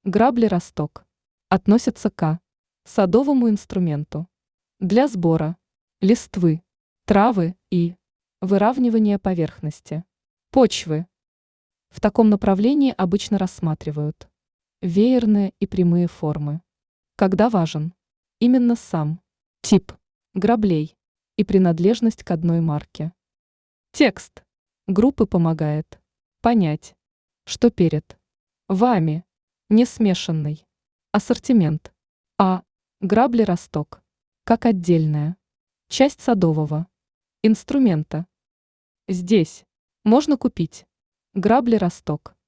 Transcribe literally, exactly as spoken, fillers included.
Грабли «Росток» относятся к садовому инструменту для сбора листвы, травы и выравнивания поверхности почвы. В таком направлении обычно рассматривают веерные и прямые формы, когда важен именно сам тип граблей и принадлежность к одной марке. Текст группы помогает понять, что перед вами не смешанный ассортимент, а грабли «Росток» как отдельная часть садового инструмента. Здесь можно купить грабли «Росток»